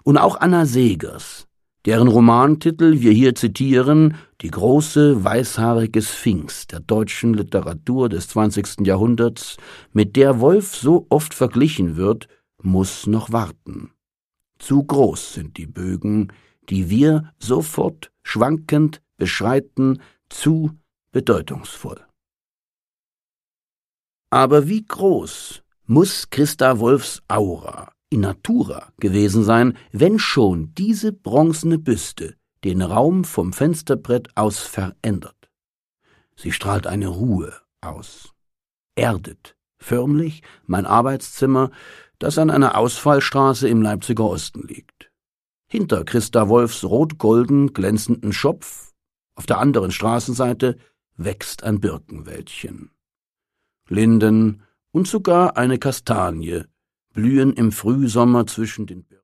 Und auch Anna Segers, deren Romantitel wir hier zitieren, die große weißhaarige Sphinx der deutschen Literatur des 20. Jahrhunderts, mit der Wolf so oft verglichen wird, muss noch warten. Zu groß sind die Bögen, die wir sofort schwankend beschreiten, zu bedeutungsvoll. Aber wie groß muss Christa Wolfs Aura in natura gewesen sein, wenn schon diese bronzene Büste den Raum vom Fensterbrett aus verändert? Sie strahlt eine Ruhe aus, erdet förmlich mein Arbeitszimmer, das an einer Ausfallstraße im Leipziger Osten liegt. Hinter Christa Wolfs rot-golden glänzenden Schopf, auf der anderen Straßenseite, wächst ein Birkenwäldchen. Linden und sogar eine Kastanie blühen im Frühsommer zwischen den Birken.